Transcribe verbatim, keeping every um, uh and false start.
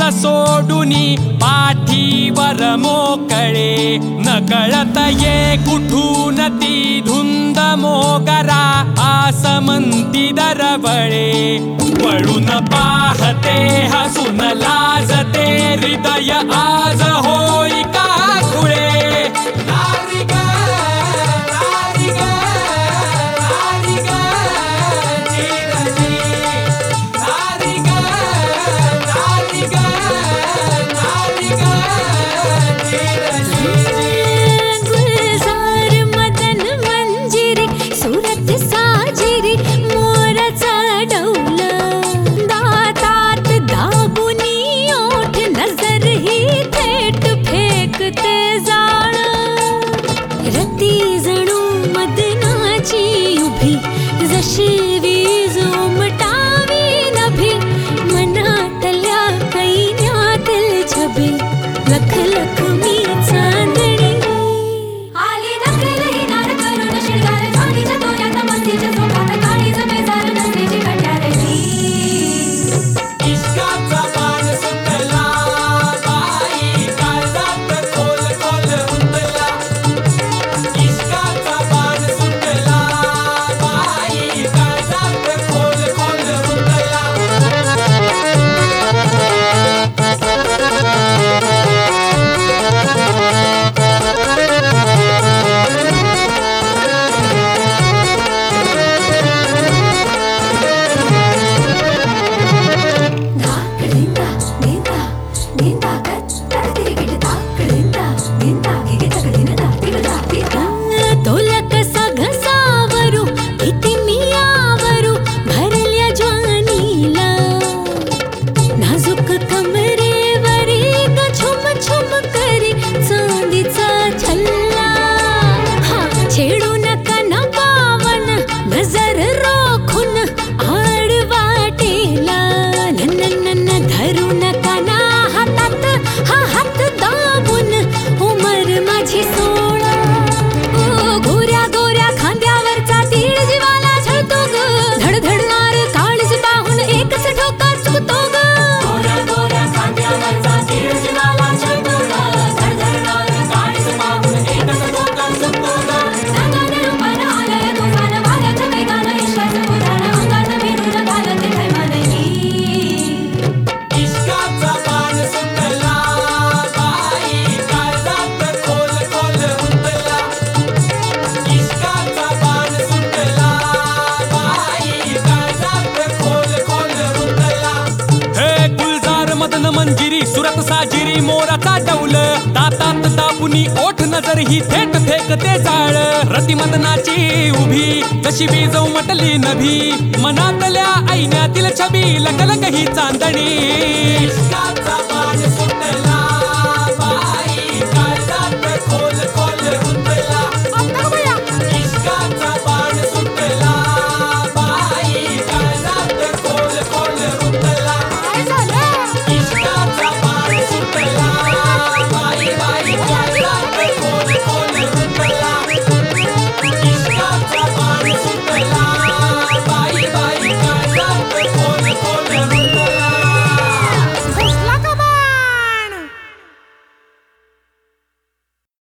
सोडुनी पाठीवर मोकळे, नकळत ये कुठून ती धुंद मोगरा आसमंती दरवळे. वळून पाहते हसून लाजते हृदय आज होई का खुळे. जशी वीज उमटावी नभी, मनातल्या कैन्यातील छबी लख लख मी चांदणी. आली नकलही नार करून शिरगार, झाडीच्या तोऱ्यात मस्तीच्या झोपात काळीज बेजार नसलीची कट्यारली. इश्काचा बाण सुटला बाई काळजात खोल खोल रुतला. इश्काचा बाण सुटला बाई काळजात खोल खोल रुतला. धाकडिंदा दिंदा दिंदा गत्ता तिरगिट धाकडिंदा दिंदा गिगे तगदिनदा तिगदा तिगदा. तोला कसा घसावरू किती मियावरू भरल्या ज्वानीला, नाजूक कमरेवरी ग छुम छुम करी चांदीचा छल्ला. हा छेडू नका ना पावन नजर रोखून आडवाटेला. नन्न नन्न धरू नका ना हातात हा हात दाबून उमर माझी सोळा. ओ गोऱ्या गोऱ्या खांद्यावरचा तीळ जीवाला छळतो ग, धडधडणार काळीज पाहून एकच ठोका चुकतो ग. गोऱ्या गोऱ्या खांद्यावरचा तीळ जीवाला छळतो ग, धडधडणार काळीज पाहून एकच ठोका चुकतो ग. रंगाने रूपानं आलंय तुफान, वाऱ्याच्या वेगानं इश्काचं उधाण, अंगात भिरून घालते थैमानही. इश्काचा बाण सुटला बाई काळजात खोल खोल रुतला. इश्काचा बाण सुटला बाई काळजात खोल खोल रुतला. हे गुलजार मदन मंजिरी सुरत साजिरी मोराचा डौल, दातात दाबुनी ओठ नजर ही थेट फेकते जाळ. रतिमदनाची उभी जशी वीज उमटली नभी, मनातल्या ऐन्यातील छबी लकलक ही चांदणी.